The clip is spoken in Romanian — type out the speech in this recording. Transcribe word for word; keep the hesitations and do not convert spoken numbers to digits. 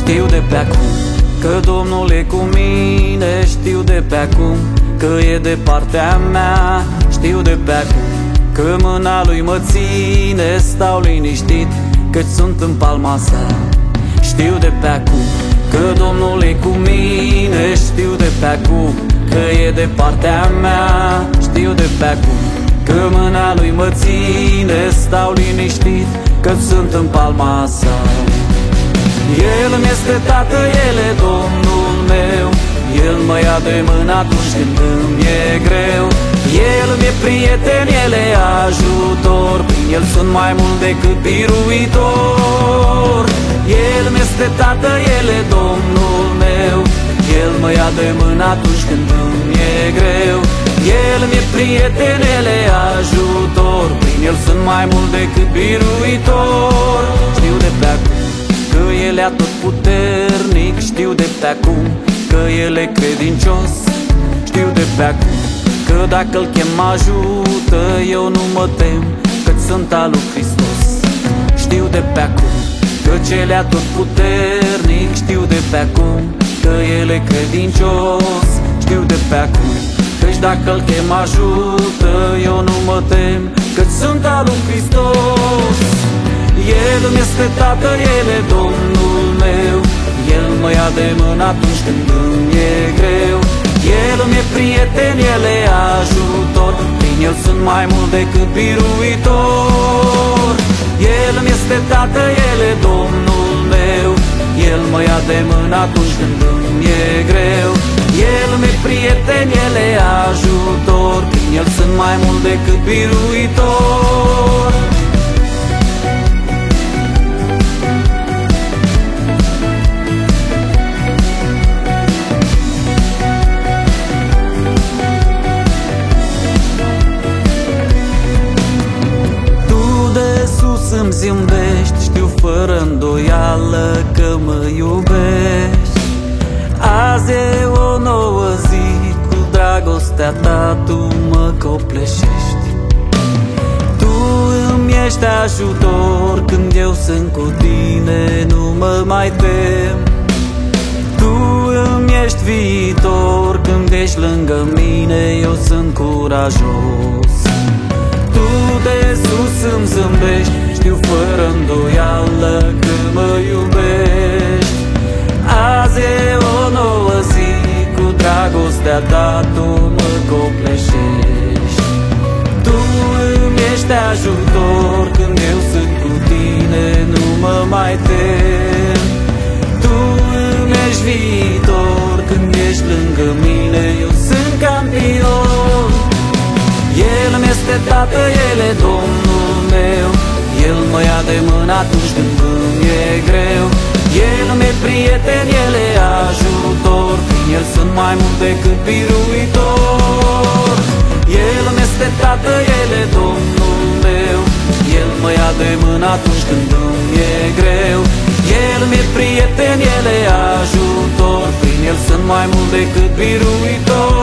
Știu de pe acum că Domnul e cu mine, știu de pe acum că e de partea mea. Știu de pe acum că mâna Lui mă ține, stau liniștit căci sunt în palma sa. Știu de pe acum că Domnul e cu mine, știu de pe acum că e de partea mea. Știu de pe acum că mâna Lui mă ține, stau liniștit căci sunt în palma sa. El îmi este tată, El e Domnul meu, El mă ia de mână atunci când îmi e greu. El mi-e prieten, El e ajutor, prin El sunt mai mult decât biruitor. El mi-este tată, El e Domnul meu, El mă ia de mână atunci când îmi e greu. El mi-e prieten, El e ajutor, prin El sunt mai mult decât biruitor. Știu de pe acum că El e atotputernic, știu de pe acum că El e credincios. Știu de pe acum că dacă-L chem ajută, eu nu mă tem, căci sunt al lui Hristos. Știu de pe acum că El e atotputernic, știu de pe acum că El e credincios. Știu de pe acum căci dacă-L chem ajută, eu nu mă tem, căci sunt al lui Hristos. El îmi este tată, El e Domnul meu, El mă ia de mână atunci când îmi e greu. El îmi e prieten, El e ajutor, prin El sunt mai mult decât biruitor. El îmi este tată, El e Domnul meu, El mă ia de mână atunci când îmi e greu. El îmi e prieten, El e ajutor, prin El sunt mai mult decât biruitor. Îmi zâmbești, știu fără îndoială că mă iubești. Azi e o nouă zi, cu dragostea ta tu mă copleșești. Tu îmi ești ajutor când eu sunt cu tine, nu mă mai tem. Tu îmi ești viitor când ești lângă mine, eu sunt curajos. Tu de sus îmi zâmbești, știu fără îndoială că mă iubești. Azi e o nouă zi, cu dragostea ta tu mă copleșești. Tu îmi ești ajutor când eu sunt cu tine, nu mă mai tem. Tu îmi ești viitor când ești lângă mine, eu sunt campion. El îmi este tată, El e Domnul meu, El mă ia de mână atunci când îmi e greu. El îmi e prieten, El e ajutor, prin El sunt mai mult decât biruitor. El îmi este tată, El e Domnul meu, El mă ia de mână atunci când îmi e greu. El îmi e prieten, El e ajutor, prin El sunt mai mult decât biruitor.